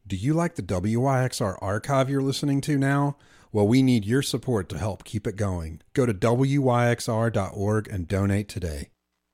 Do you like the WYXR archive you're listening to now? Well, we need your support to help keep it going. Go to WYXR.org and donate today.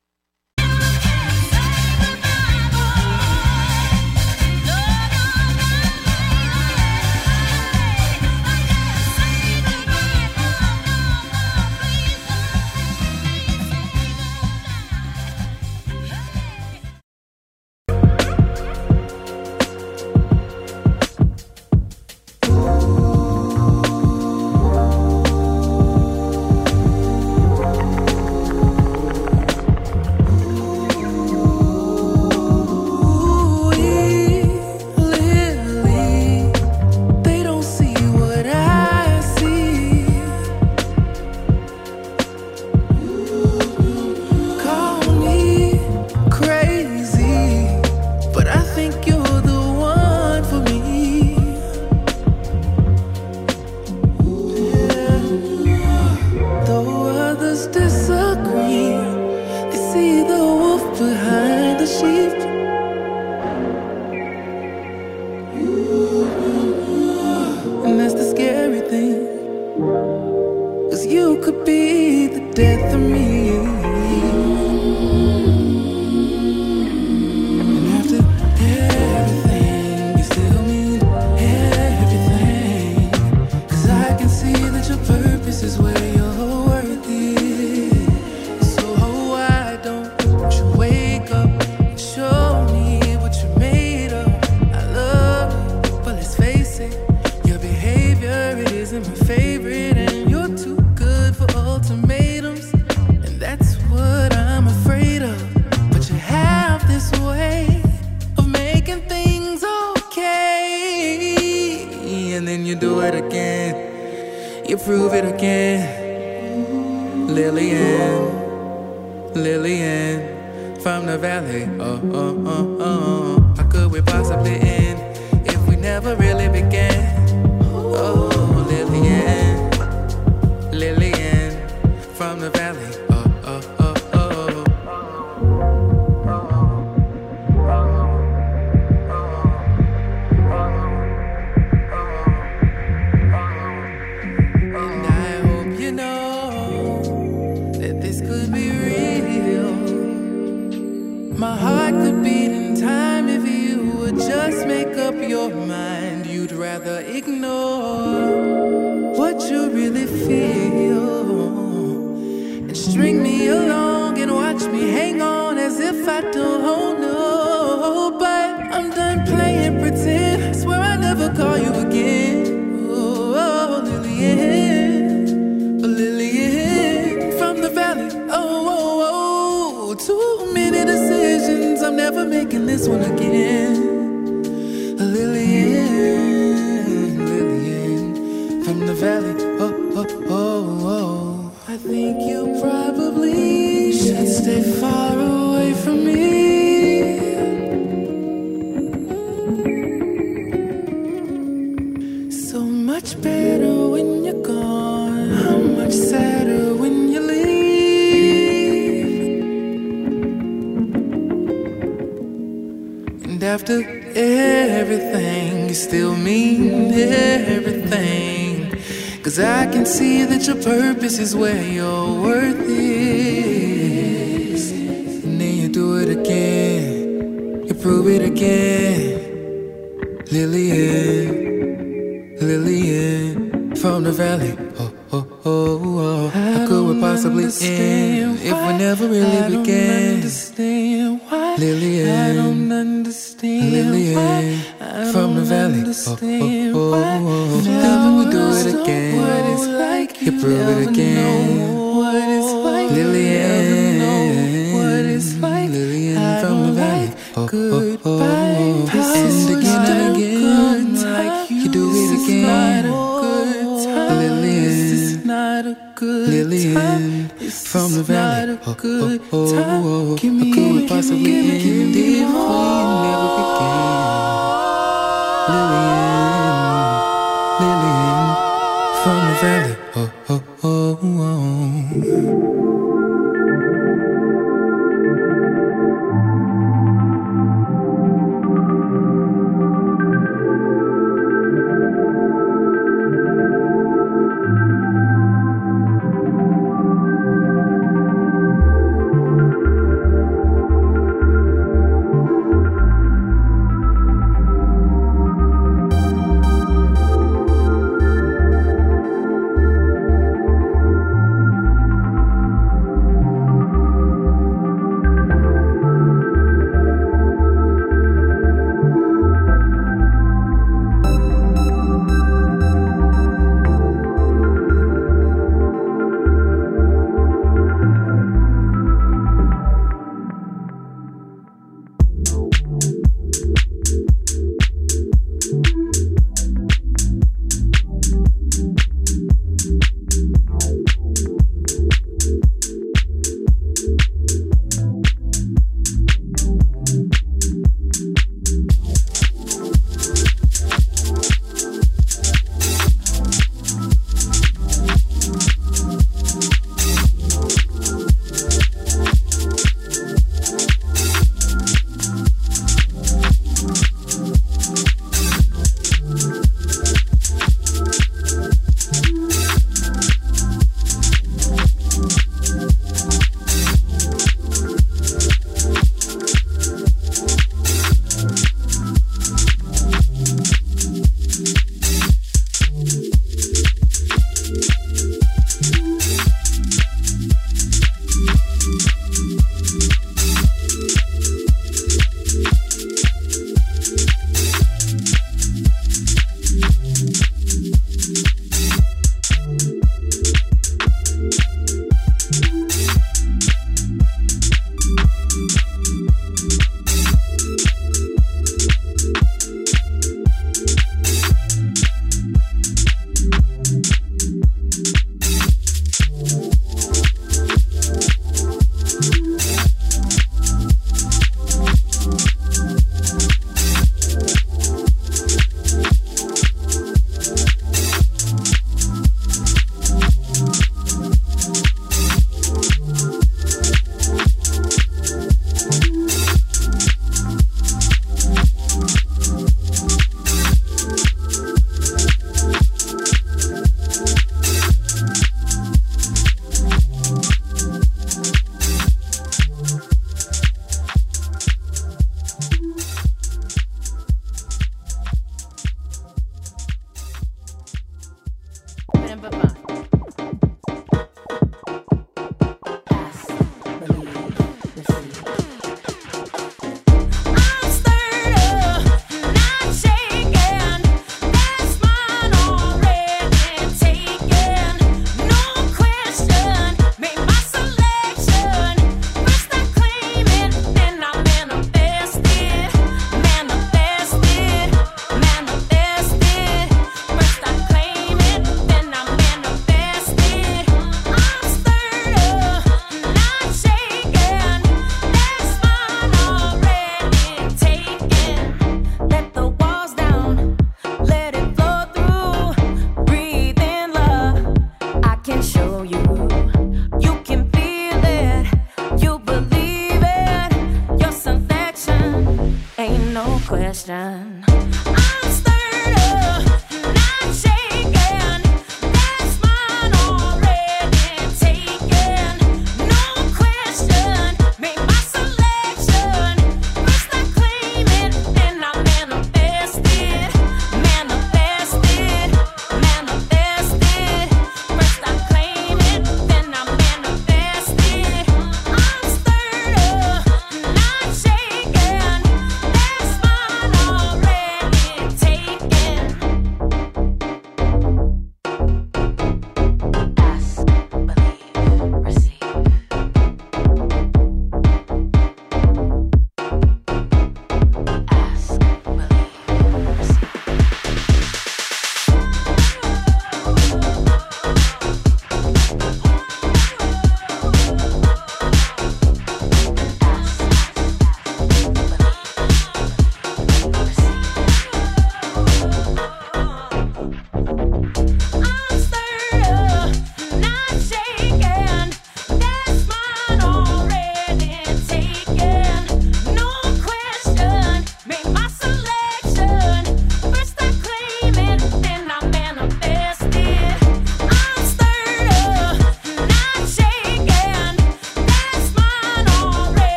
After everything, you still mean everything. 'Cause I can see that your purpose is where your worth is. And then you do it again, you prove it again. Lillian, Lillian, from the valley. Oh, oh, oh, oh. How could we possibly end if we never really began? Lillian, I don't understand. Lillian, from the valley. Oh, oh, oh, oh. Then we do it again. You prove it again. Lillian, Lillian, from the valley. Oh, oh, oh, oh. And again and again, you do it again. Lillian, from the valley. Oh, oh, oh, oh. How could we possibly end if we never began? Lillian, Lillian, from the valley. Oh, oh, oh, oh.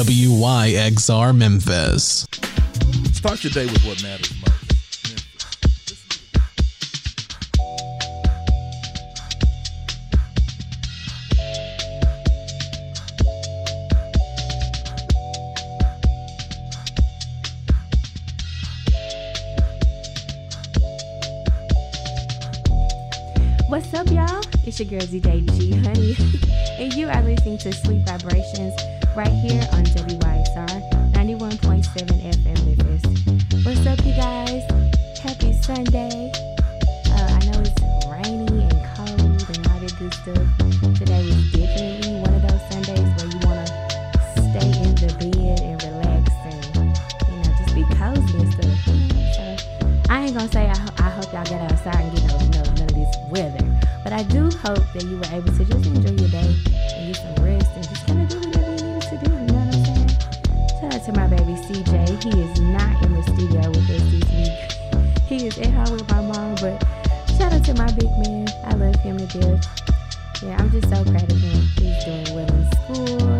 WYXR Memphis. Start your day with what matters most. What's up, y'all? It's your girl ZJG Honey, and you are listening to Sweet Vibrations right here on WYXR 91.7 FM Memphis. What's up, you guys? Happy Sunday. I know it's rainy and cold and all that good stuff. Today was definitely one of those Sundays where you want to stay in the bed and relax and, just be cozy and stuff. So I ain't gonna say I hope y'all get outside and get none of this weather, but I do hope that you were able to just enjoy your day and get some rest and just kind of do whatever you needed to do. You know what I'm saying? Shout out to my baby CJ. He is not in the studio with us this week. He is at home with my mom, but shout out to my big man. I love him to death. Yeah, I'm just so proud of him. He's doing well in school.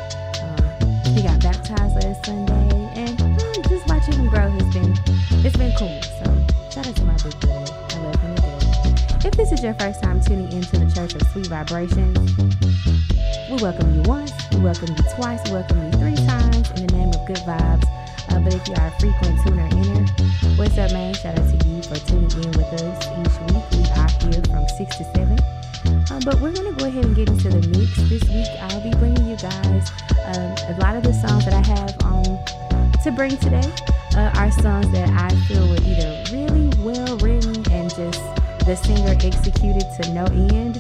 He got baptized last Sunday, and just watching him grow it's been cool. So shout out to my big boy. I love him to death. If this is your first time tuning into the Church of Sweet Vibrations, we welcome you once, we welcome you twice, we welcome you 3 times in the name of good vibes. But if you are a frequent tuner inner, what's up, man? Shout out to you for tuning in with us each week. We are here from 6 to 7. But we're going to go ahead and get into the mix. This week, I'll be bringing you guys a lot of the songs that I have to bring today are songs that I feel were either really well written and just the singer executed to no end,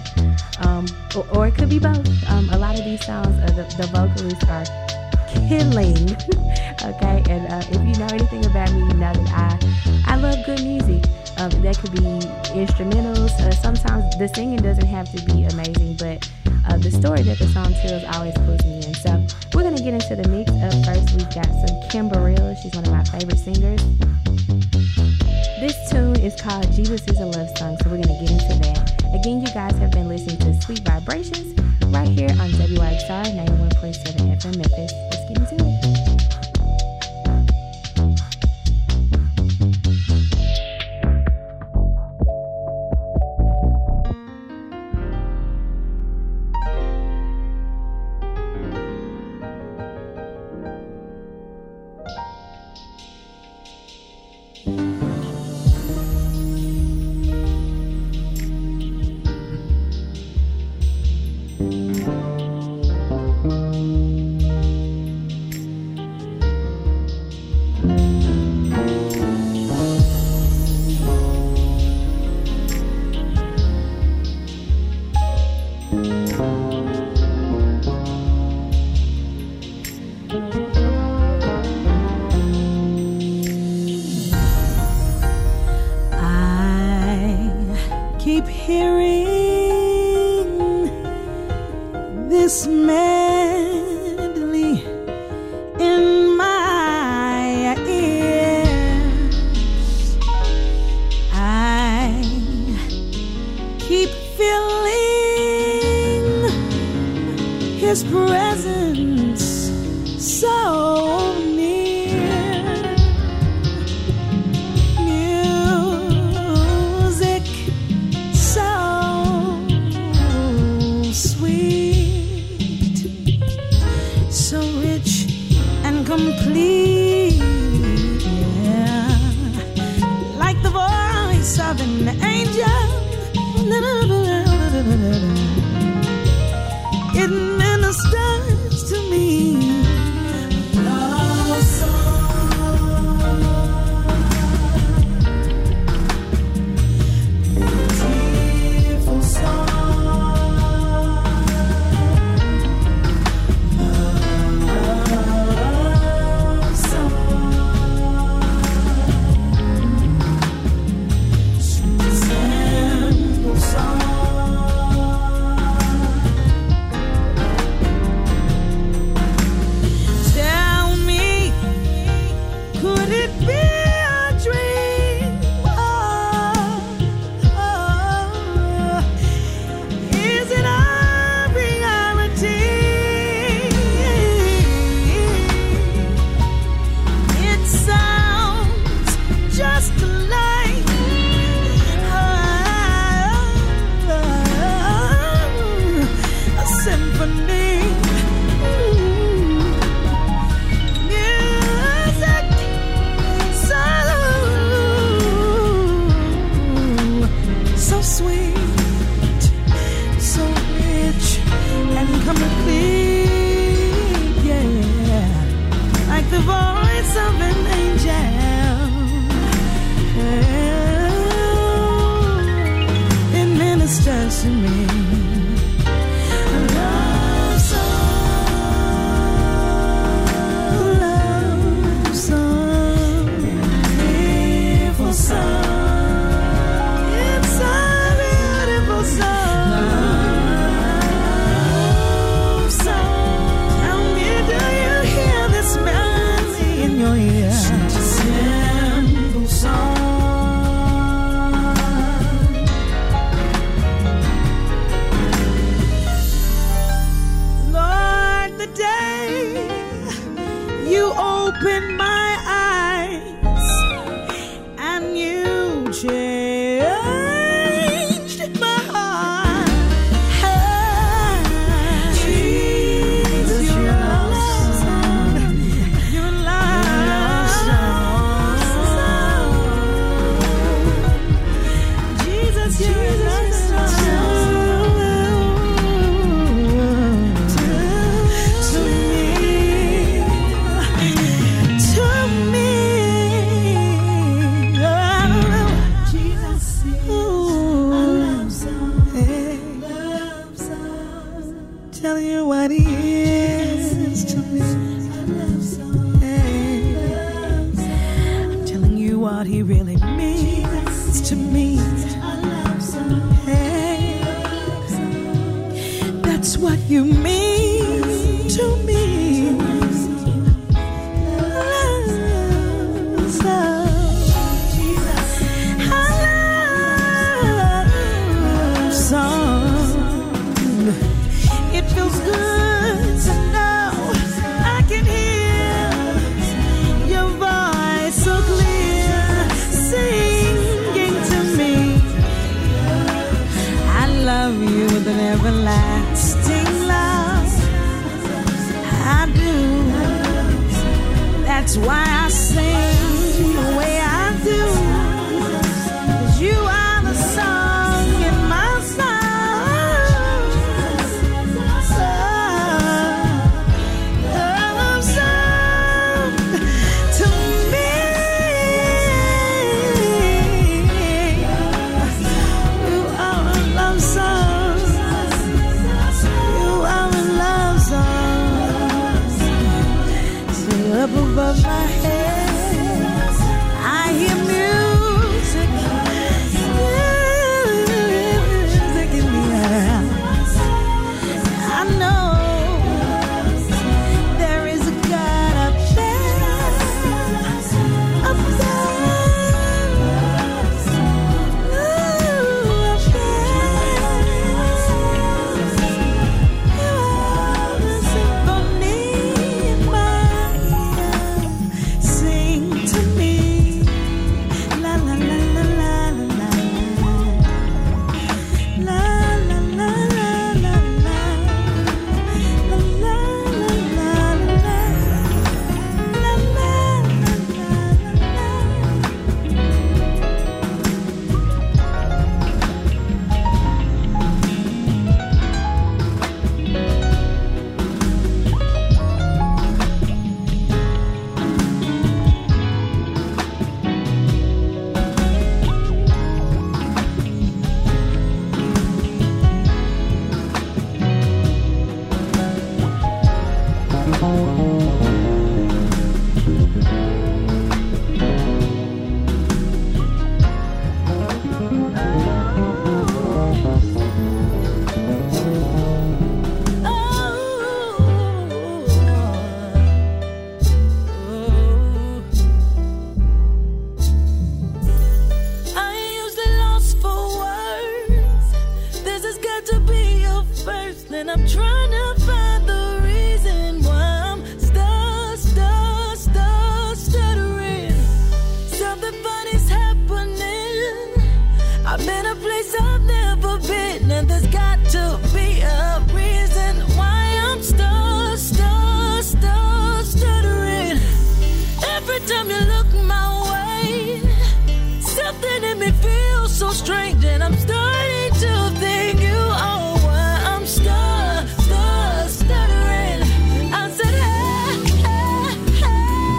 or it could be both. A lot of these songs, the vocalists are killing. Okay, and if you know anything about me, you know that I love good music. That could be instrumentals. Sometimes the singing doesn't have to be amazing, but the story that the song tells always pulls me in. So we're going to get into the mix. Up first, we've got some Kim Burrell. She's one of my favorite singers. This tune is called Jesus is a Love Song, so we're going to get into that. Again, you guys have been listening to Sweet Vibrations right here on WYXR 91.7 FM Memphis. Let's get into it. the voice of an angel. It ministers to me. A love song, beautiful song. It's a beautiful song. Love song. Tell me, do you hear this melody in your ear? Such a simple song. Lord, the day you opened my eyes and you changed my heart. Jesus, your love song, your love song. Jesus, your love song. To me, Jesus, love song. Tell you what he is to me. Hey. I'm telling you what he really means to me. Hey. That's what you mean to me. Love song. Love song. It feels good to know I can hear your voice so clear, singing to me. I love you with an everlasting love. I do. That's why I sing the way I do. 'Cause you are the song in my song. Love song to me. You are a love song. You are a love song. So up above my head, I hear music. Music in the air. I know there is a God up there. Up there. Ooh, up there. You are the symphony in my ear. Sing to me. La la la la la la la. La la la la la la. La la la la la. La la la I usually lost for words. This has got to be your first, and I'm trying to find the reason why I'm stuttering. Something funny's happening. I'm in a place I've never been, and there's got to be a reason why I'm stuttering. Every time you look my way, something in me feels so strange, and I'm starting to think you are why I'm stuttering. I said, hey, hey, hey.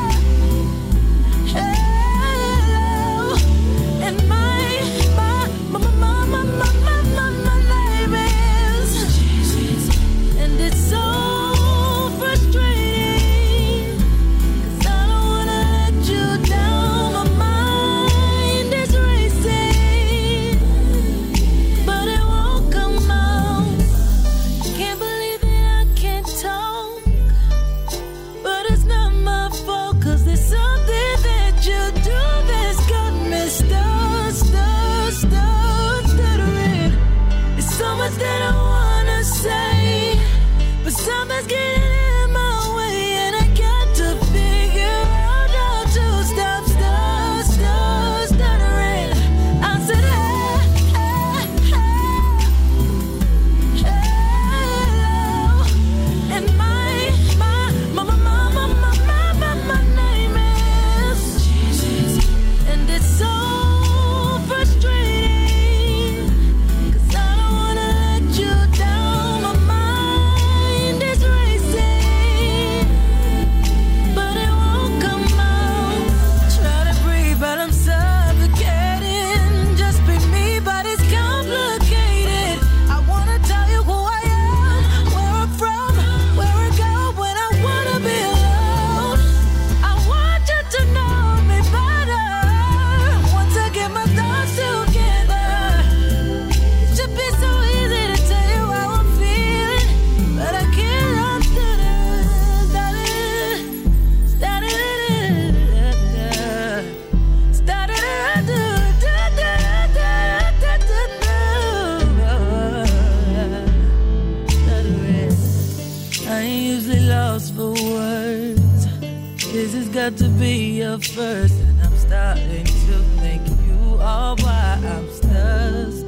this has got to be a first. And I'm starting to think you are why I'm stuttering.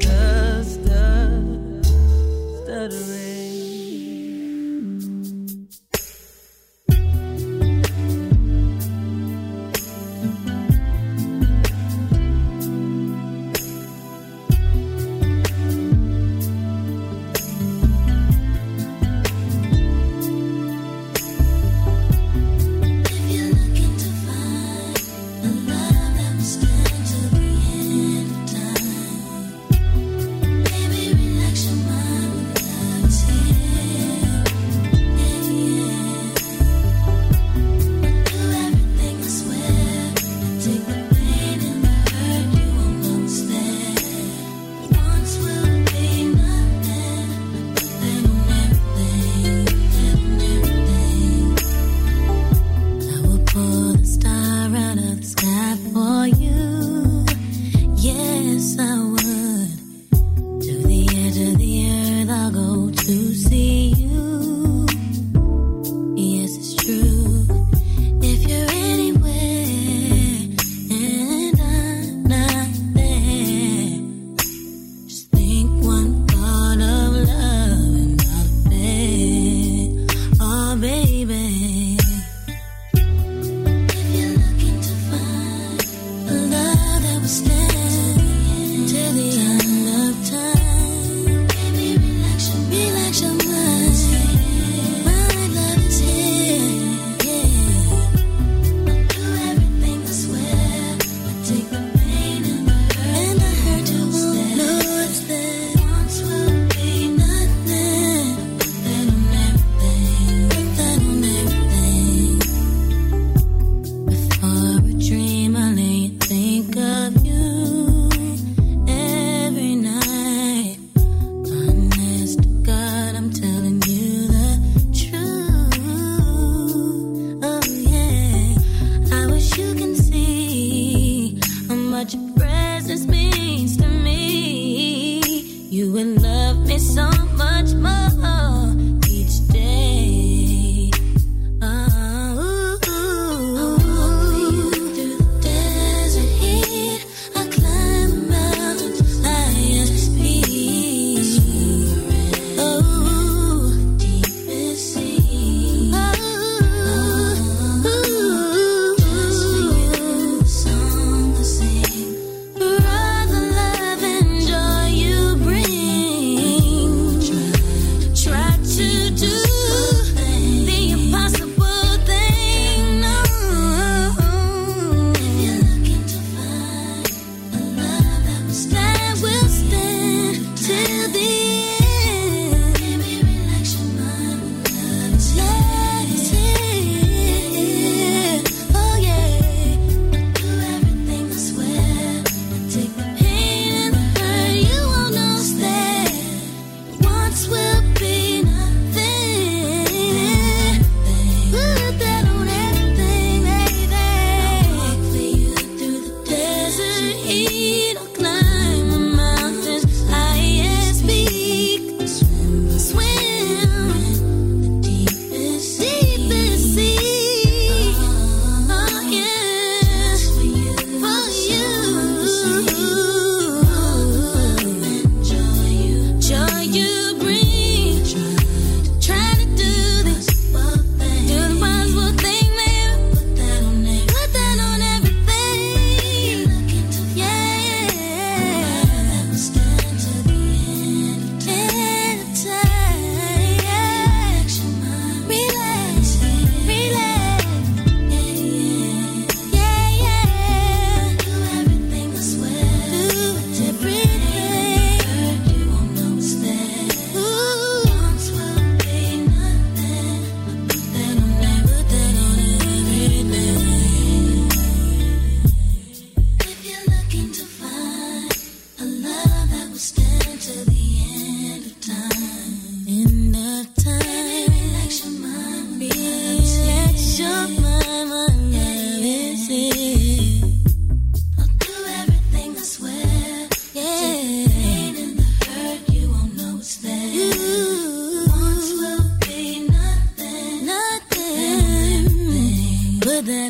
Love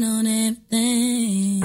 on everything.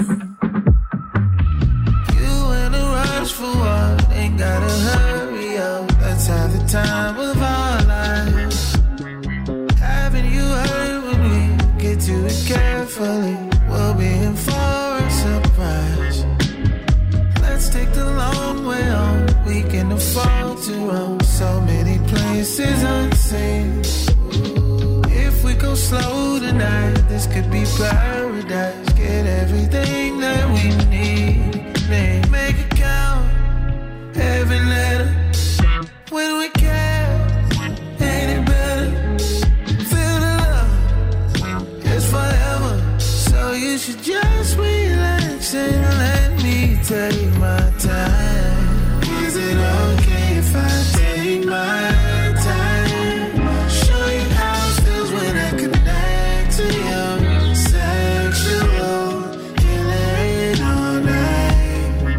You in a rush for what? Ain't gotta hurry up. Let's have the time of our lives. Haven't you heard when we get to it carefully? We'll be in for a surprise. Let's take the long way home. We can afford to roam so many places unseen. If we go slow tonight, this could be paradise. Get everything that we need. Make it count. Every letter. When we care, ain't it better? Feel the love. It's forever. So you should just relax and let me take my time. Is it okay if I take my time? Show you how it feels when I connect to you. Sexual, healing all night.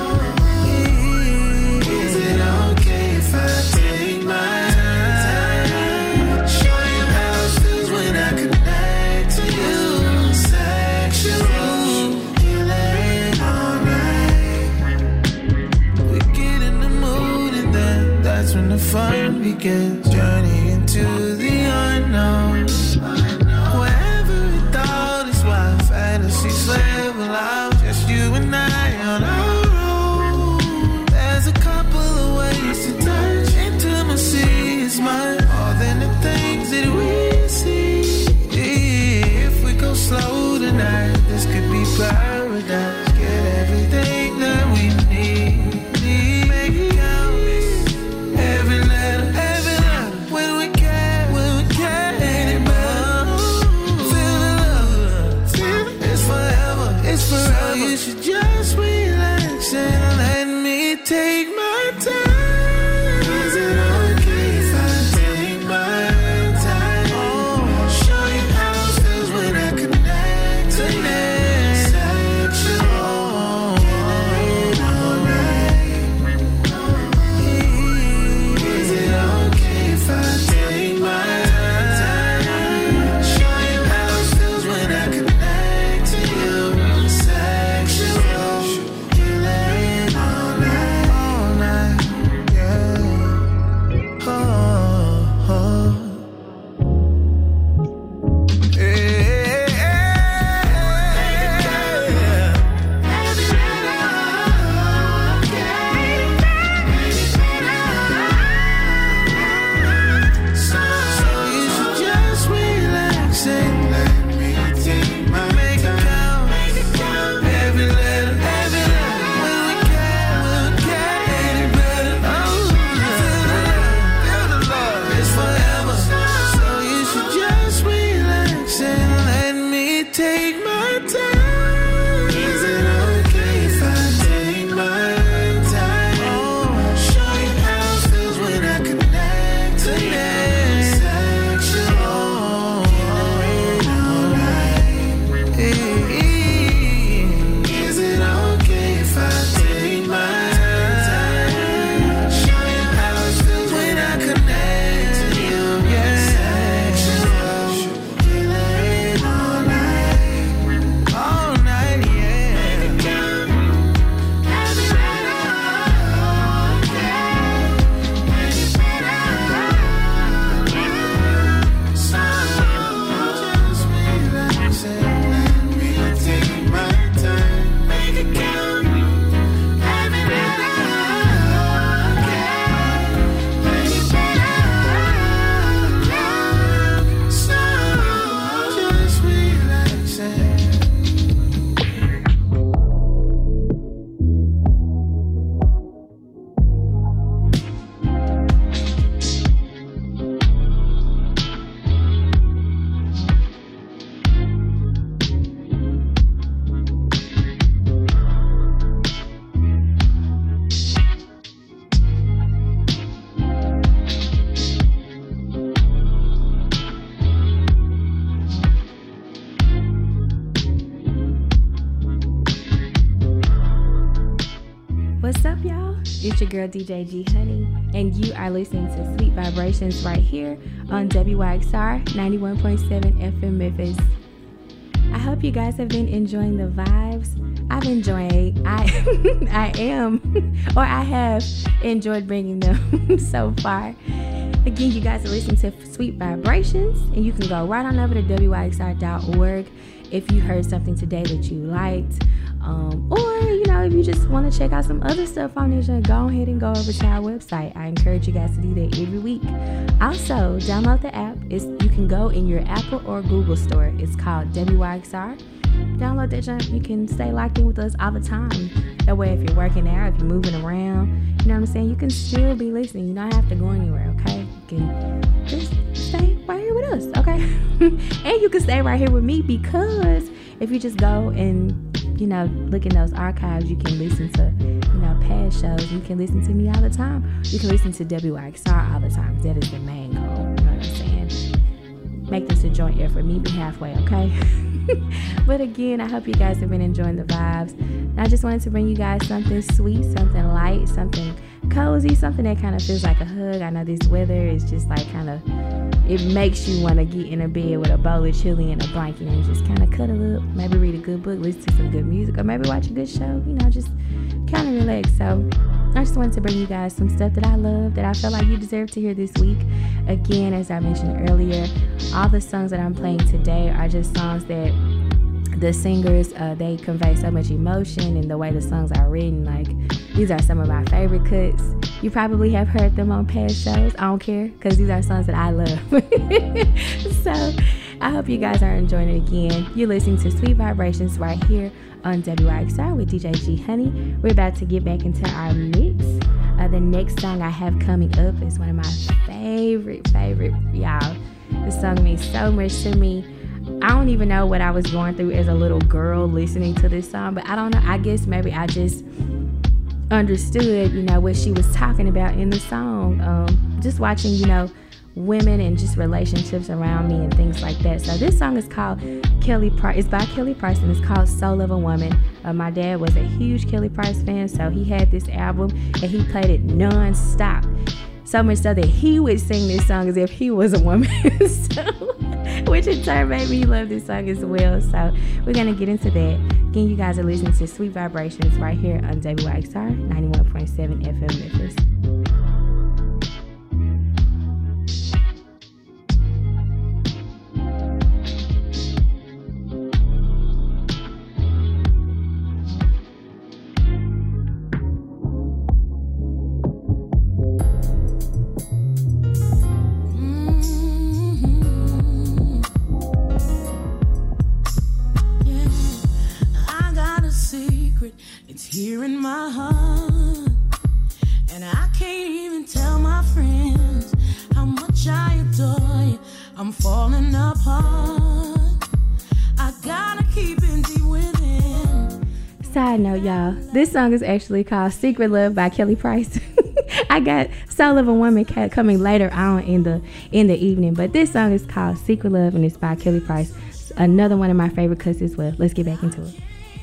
Is it okay if I take my time? Show you how it feels when I connect to you. Sexual, healing all night. We get in the mood and then that's when the fun begins. Journey into the unknown. Wherever we thought is why fantasies level out. Just you and I on our own. There's a couple of ways to touch. Intimacy is mine. More than the things that we see. If we go slow tonight, this could be paradise. Get everything that we need. Make it count. Every letter, every letter. When we care, ain't it better? Feel the love. It's forever, it's forever. So you should just relax and let me take my time. Is it okay if I take my time? Show you how it feels when I connect to you. Sexual, all night. Is it okay if I take my time? Show you how it feels when I connect to you. Sexual, healing all night, yeah. Oh. So you should just relax and let me take my make it count. Every letter, when we care, ain't it better? Feel the love, it's forever. So you should just relax and let me take my time. Is it okay if I take my time? Show you how it feels when I connect to you. Sexual, all night. Is it okay if I take my time? Show you how it feels when I connect to you. Yeah. Sexual, healing all night. All night, yeah. So just relax and let me take my time. Make it count. Every letter, so just relax and What's up, y'all? It's your girl DJ G Honey, and you are listening to Sweet Vibrations right here on WYXR 91.7 FM Memphis. I hope you guys have been enjoying the vibes. I have enjoyed bringing them so far. Again, you guys are listening to Sweet Vibrations, and you can go right on over to wyxr.org if you heard something today that you liked. Or, if you just want to check out some other stuff on this show, go ahead and go over to our website. I encourage you guys to do that every week. Also, download the app. You can go in your Apple or Google store. It's called WYXR. Download that junk. You can stay locked in with us all the time. That way, if you're working out, if you're moving around, you know what I'm saying, you can still be listening. You don't have to go anywhere, okay? You can just stay right here with us, okay? And you can stay right here with me, because if you just go and look in those archives, you can listen to, past shows. You can listen to me all the time. You can listen to WYXR all the time. That is the main goal. You know what I'm saying? Make this a joint effort. Meet me halfway, okay? But again, I hope you guys have been enjoying the vibes. And I just wanted to bring you guys something sweet, something light, something cozy, something that kind of feels like a hug. I know this weather is just like it makes you want to get in a bed with a bowl of chili and a blanket and just kind of cuddle up, maybe read a good book, listen to some good music, or maybe watch a good show, just kind of relax. So I just wanted to bring you guys some stuff that I love, that I feel like you deserve to hear this week. Again, as I mentioned earlier, all the songs that I'm playing today are just songs that the singers, they convey so much emotion, and the way the songs are written, like, these are some of my favorite cuts. You probably have heard them on past shows. I don't care, because these are songs that I love. So I hope you guys are enjoying it again. You're listening to Sweet Vibrations right here on WYXR with DJ G Honey. We're about to get back into our mix. The next song I have coming up is one of my favorite, y'all. This song means so much to me. I don't even know what I was going through as a little girl listening to this song, but I don't know. I guess maybe I just understood, what she was talking about in the song. Just watching, women and just relationships around me and things like that. So this song is called Kelly Price. It's by Kelly Price, and it's called Soul of a Woman. My dad was a huge Kelly Price fan, so he had this album and he played it non-stop. So much so that he would sing this song as if he was a woman. Which in turn made me love this song as well. So we're going to get into that. Again, you guys are listening to Sweet Vibrations right here on WYXR 91.7 FM Memphis. Here in my heart, and I can't even tell my friends how much I adore you. I'm falling apart. I gotta keep it deep within. Side note, y'all, this song is actually called Secret Love by Kelly Price. I got Soul of a Woman coming later on in the evening, but this song is called Secret Love, and it's by Kelly Price. Another one of my favorite cuts as well. Let's get back into it.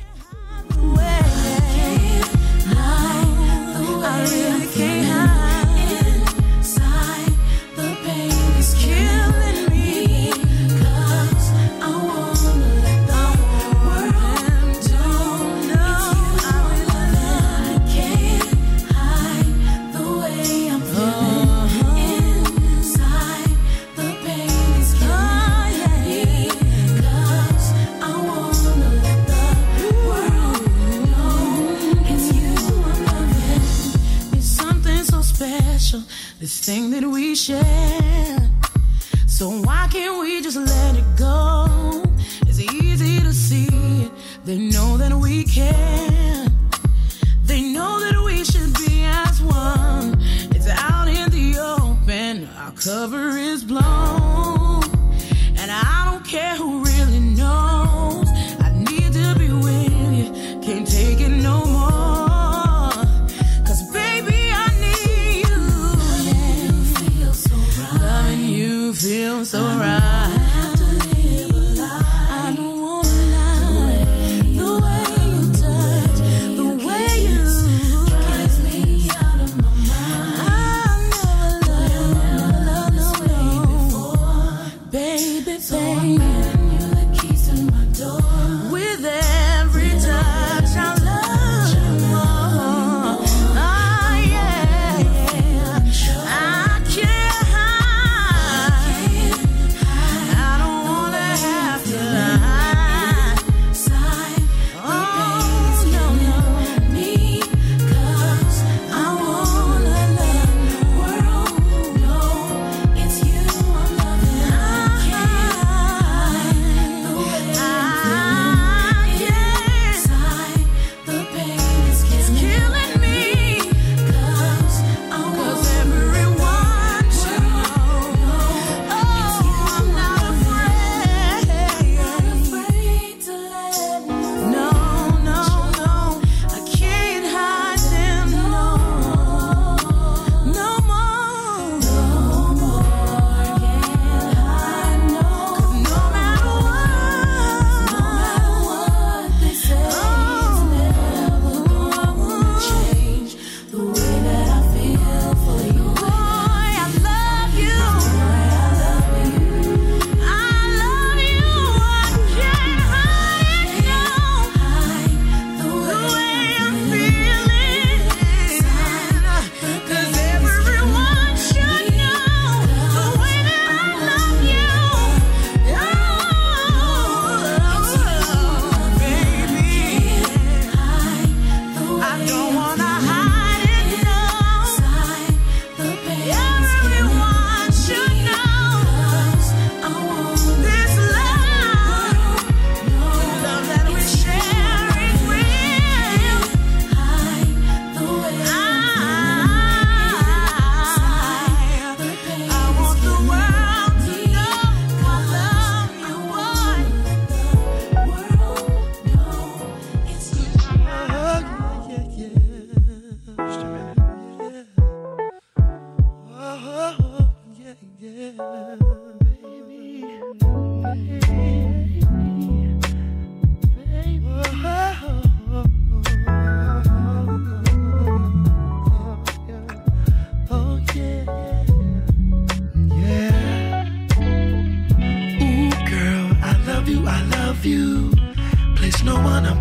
This thing that we share, so why can't we just let it go? It's easy to see it. They know that we care. They know that we should be as one. It's out in the open. Our cover is blown, and I don't care who really knows. I need to be with you. Can't take it no more. Feel so right. I have to live a lie. I don't wanna lie. The way you touch, the way you drives me out of my mind. I've never loved no way before, baby, baby.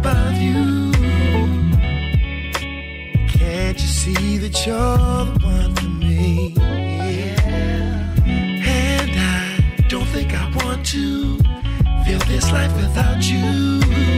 above you. Can't you see that you're the one for me? Yeah. And I don't think I want to feel this life without you.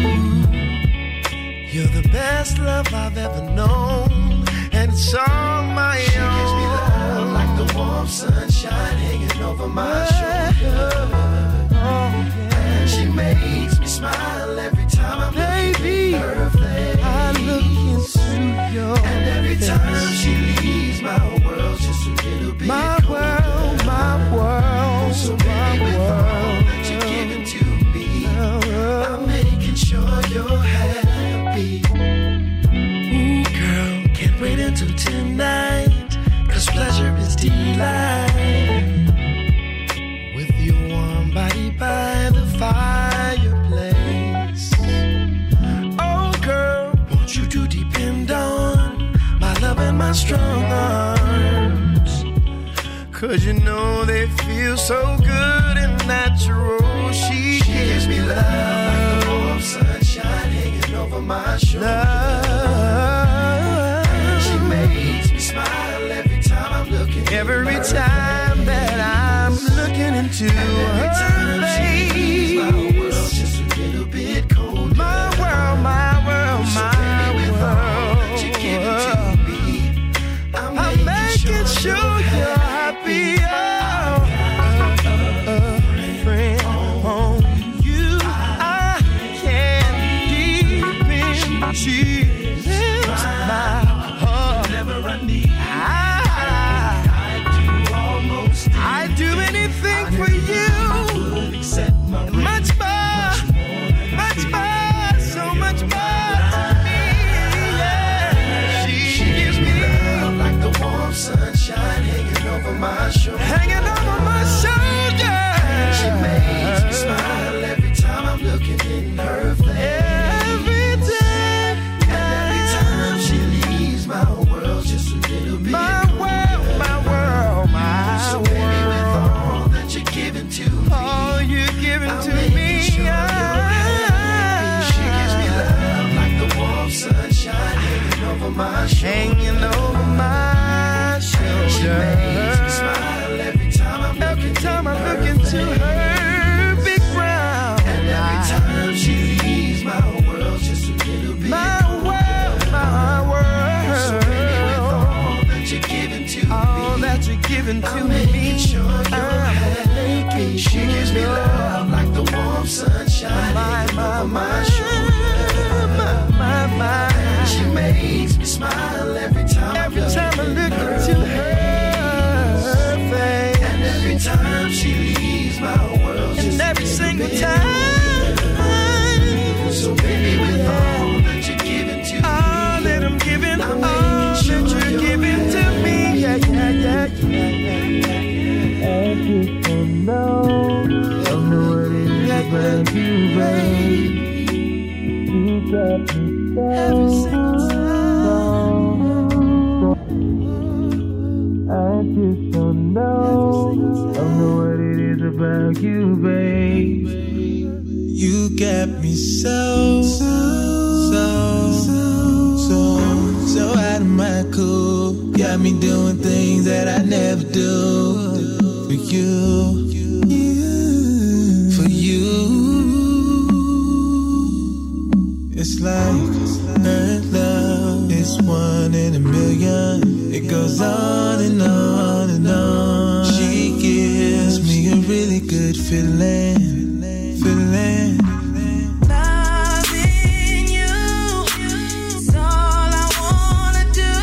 You're the best love I've ever known, and it's all my own. She gives me love like the warm sunshine hanging over my shoulder. And she makes me smile every time I'm looking at her face. I look into your and every time she leaves, my world's just a little bit colder. My world, so baby, with all that you're giving to me, I'm making sure you're happy. Ooh, girl, can't wait until tonight, 'cause pleasure is delight. With your warm body by the fireplace. Oh, girl, won't you do depend on my love and my strong arms? 'Cause you know they feel so good and natural. She gives me love like the warm sunshine hanging over my shoulder. And she makes me smile every time I'm looking. Every time that I'm looking into her face, my world's just a little bit colder. My world, my world, so my baby, world that you're giving to me, I'm making sure you're happy. Friend on you, I can't depend. She lives my heart. Whenever I need, I'd do anything for you. Much more, so much more to me. Yeah. She gives me love like the warm sunshine hanging over my shoulder. Hanging over my shoulder. She makes me smile every time I'm looking in her face. Every time, and every time she leaves, my world's just a little bit. My world, my world, my so world. Baby, with all that you're giving to me, all you're giving to me, sure she gives me love like the warm sunshine hanging over my shoulder. Hanging over my shoulder. She makes me smile every time I'm looking to her big brown. And every time she leaves, my world's just a little bit. My world, my world. So baby, with all that you're giving to me, all that you're giving to me, making sure you're happy. She gives me love like the warm sunshine over my shoulder. My. She makes me smile every time I look into her face. And every time she leaves, my world just and every single time. So baby, with all that you're giving to me, all that I'm giving, all that you're giving to me, yeah. I just don't know what it is about you, babe. You got me every single time. I just don't know what it is about you, babe. You got me so out of my cool. Got me doing things that I never do for you. For you. It's like earth love. It's 1 in a million. It goes on and on and on. She gives me a really good feeling. Loving you is all I wanna do.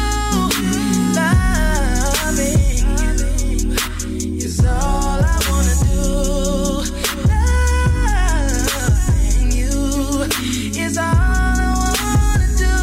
Loving you is all I wanna do. Loving you is all I wanna do.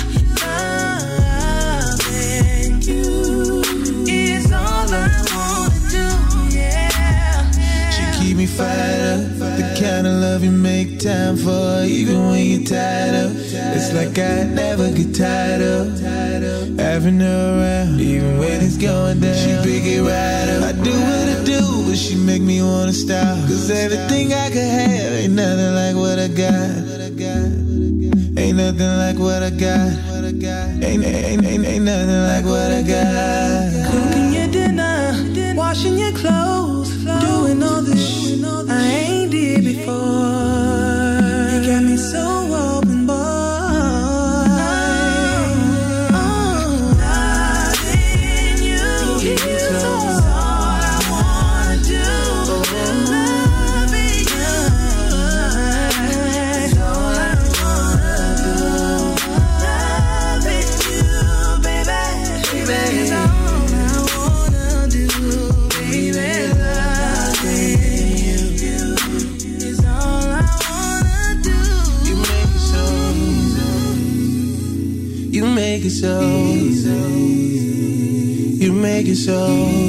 Loving you is all I wanna do. Yeah. She keep me fired up. The kind of love you make time for, even when you're tired of. It's like I never get tired of having her around, even when it's going down. She pick it right up. I do what I do, but she make me wanna stop. 'Cause everything I could have ain't nothing like what I got. Ain't nothing like what I got. Ain't nothing like what I got. Cooking your dinner, washing your clothes, doing all the shit I ain't did before. You got me so open, boy. Loving you is all I wanna do. Loving you is all I wanna do. Loving you, baby, is all I wanna do. Baby, loving you is all I wanna do. You make it so easy. You make it so easy. You make it so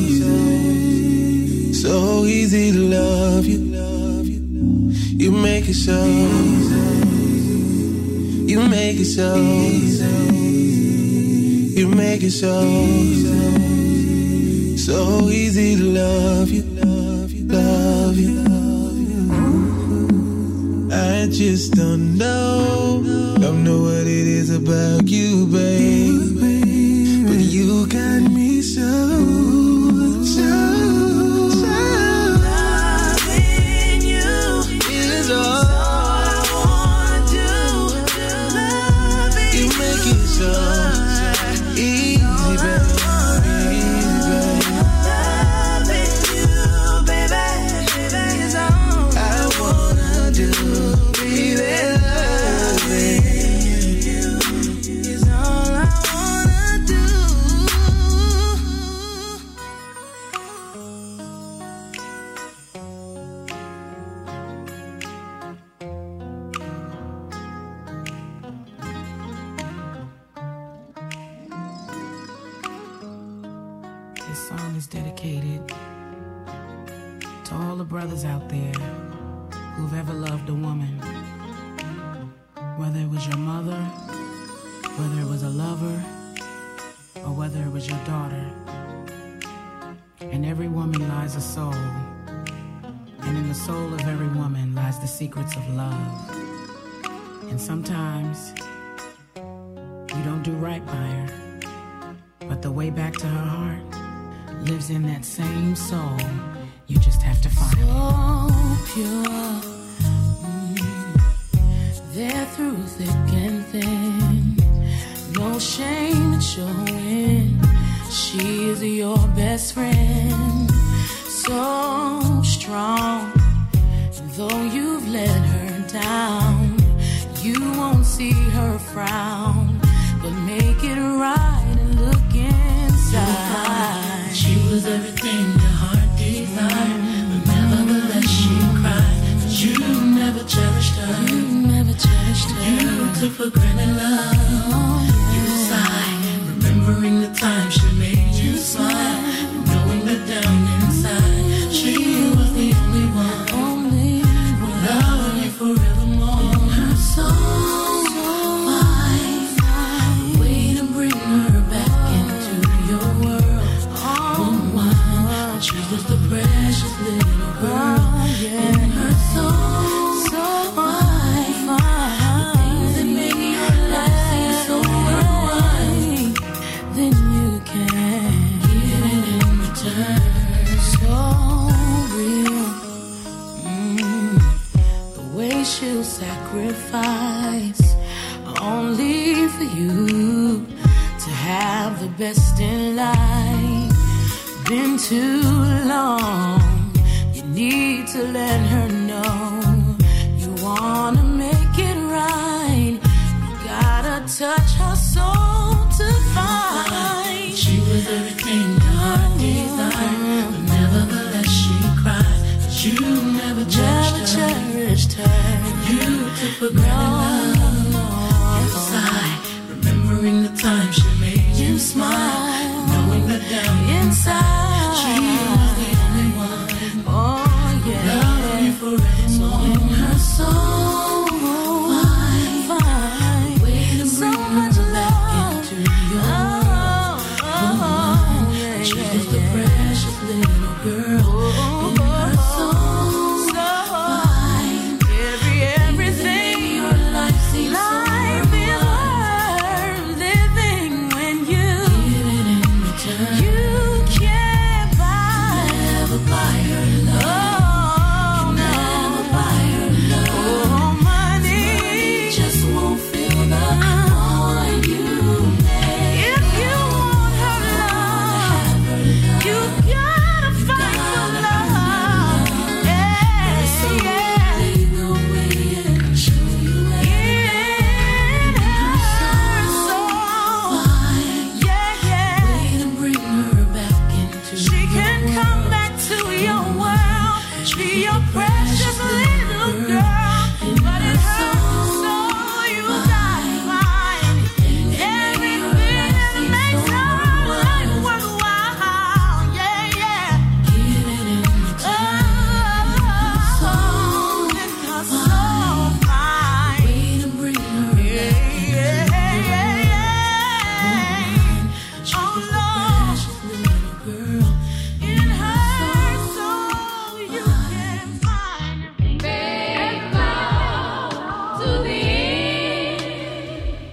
easy to love you. You make it so easy. You make it so easy. You make it so easy to love you. Love you. I just don't know what it is about you, babe. But you got me so. Loving you is all I wanna do. Loving You make it so easy, babe. Loving you, baby, is all I wanna do, baby. loving you is all I wanna do. This song is dedicated to all the brothers out there who've ever loved a woman. Whether it was your mother, whether it was a lover, or whether it was your daughter. In every woman lies a soul, and in the soul of every woman lies the secrets of love. And sometimes you don't do right by her, but the way back to her heart lives in that same soul. You just have to find it. So pure, there through thick and thin, no shame in showing she is your best friend. So strong, though you've let her down, you won't see her frown, but make it right and look inside. She was everything your heart desired, but nevertheless she cried. But you never cherished her. You never touched her. You took for granted love. You sighed, remembering the time she made you smile, and knowing that down inside she was the only one who loved you forevermore. Her soul fine, way to bring her back into your world. She was the precious little girl in her soul. So fine, The things that make your life seem so worthwhile, then you can give it in return. so real. The way she'll sacrifice only for you to have the best in life. Been too long, you need to let her know you wanna make it right. You gotta touch her soul to find. She was everything your heart desired, but nevertheless she cried. But you never cherished her. You took for granted love. You sighed, remembering the time she made you smile, knowing that down inside she was the only one oh yeah, loved you forevermore. Her soul fine, way to so bring much her back love.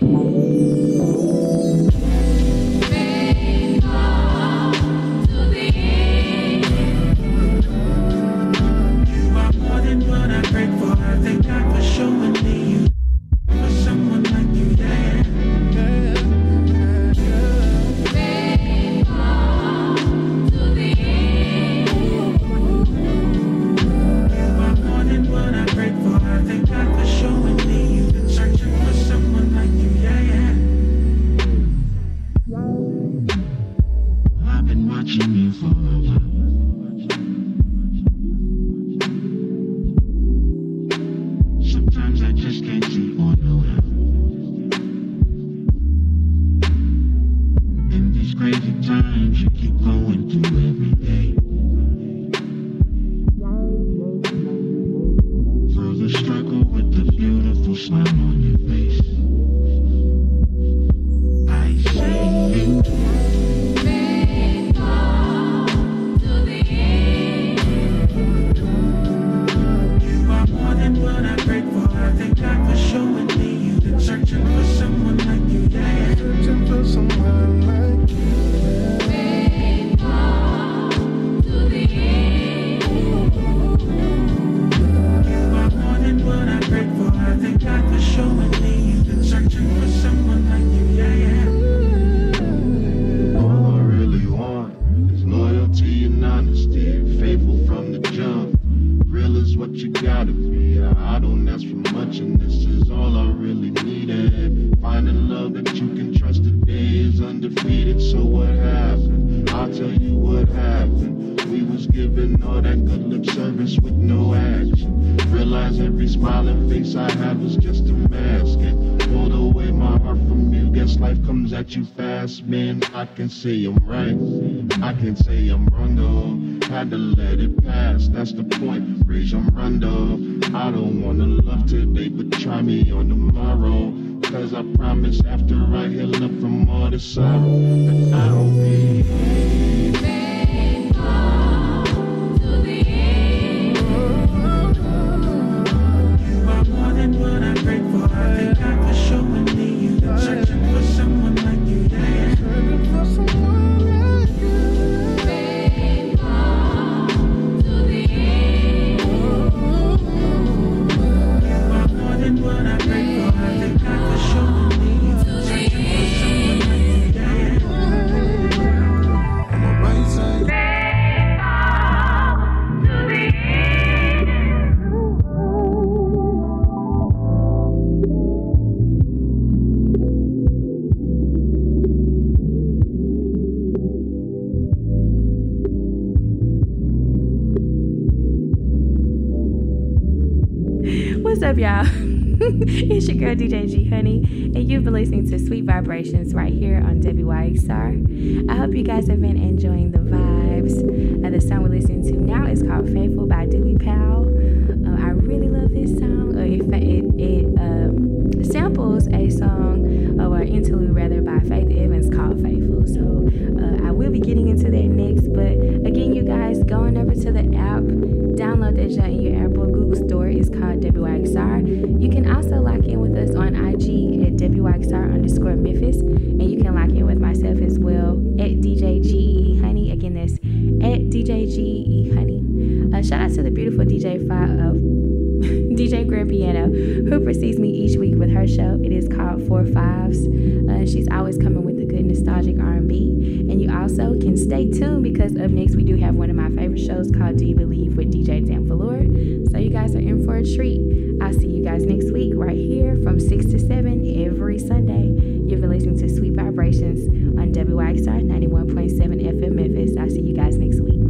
I can say I'm right, I can say I'm wrong though. Had to let it pass, that's the point. Raise your rondo. I don't wanna love today, but try me on tomorrow. Cause I promise after I heal up from all the sorrow that I'll be faithful to the end. You are more than what I prayed for. I thank God for showing me you've been searching for someone like you. Yeah. What's up, y'all? It's your girl DJ G Honey, and you've been listening to Sweet Vibrations right here on WYXR. I hope you guys have been enjoying the vibes. The song we're listening to now is called Faithful by Dewey Powell. I really love this song. It samples a song, or interlude rather, by Faith Evans called Faithful. So I will be getting into that next. But again, you guys, going over to the app, download that junk in your Apple Google Store. It's called WYXR. You can also lock in with us on IG at WYXR_Memphis. And you can lock in with myself as well at DJ GE Honey. Again, that's at DJ GE Honey. Shout out to the beautiful DJ Grand Piano, who precedes me each week with her show. It is called 4 Fives. She's always coming with the good nostalgic R&B. And you also can stay tuned, because up next we do have one of my favorite shows called Do You Believe with DJ Dan Velour. So you guys are in for a treat. I'll see you guys next week right here from 6 to 7 every Sunday. You've been listening to Sweet Vibrations on WYXR 91.7 FM Memphis. I'll see you guys next week.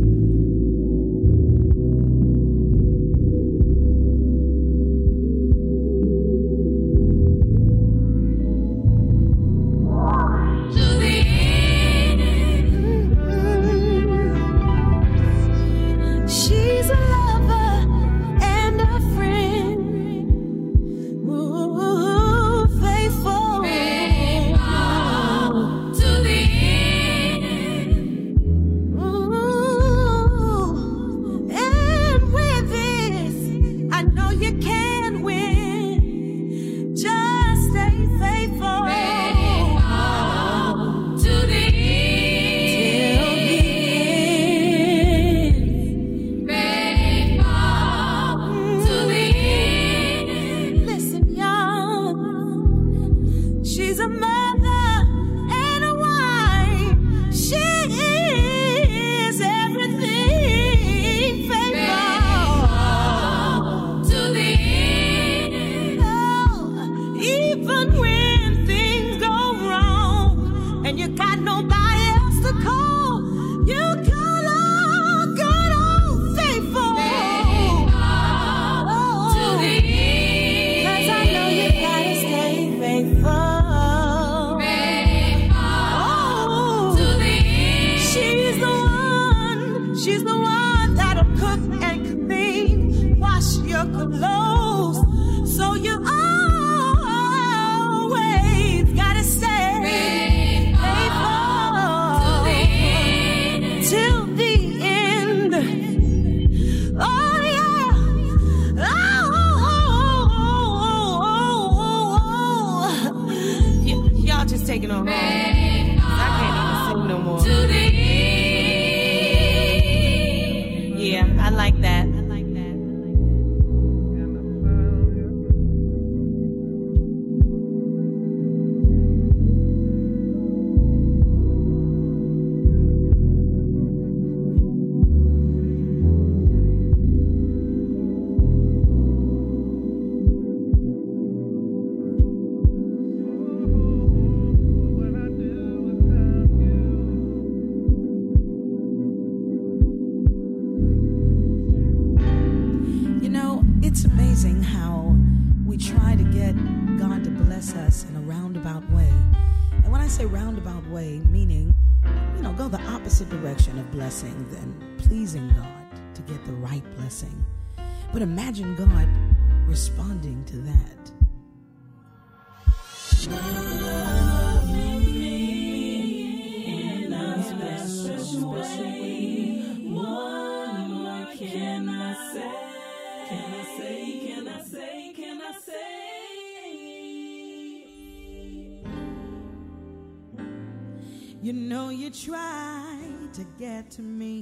To the end. She's a mother and a wife. She is everything faithful to the end. Oh, even when things go wrong and you got nobody else to call, you call on good old faithful. Oh, to the end. 'Cause I know you gotta stay faithful. She's the one that'll cook and clean, wash your clothes, so you always gotta stay faithful till the end. Oh yeah, y'all just taking over. I can't even sing no more. Yeah, I like that. It's amazing how we try to get God to bless us in a roundabout way. And when I say roundabout way, meaning, go the opposite direction of blessing than pleasing God to get the right blessing. But imagine God responding to that. Love me in a special way. What more can I say? Can I say? You tried to get to me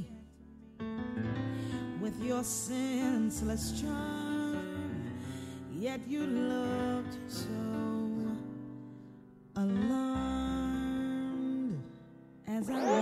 with your senseless charm, yet you looked so alarmed as I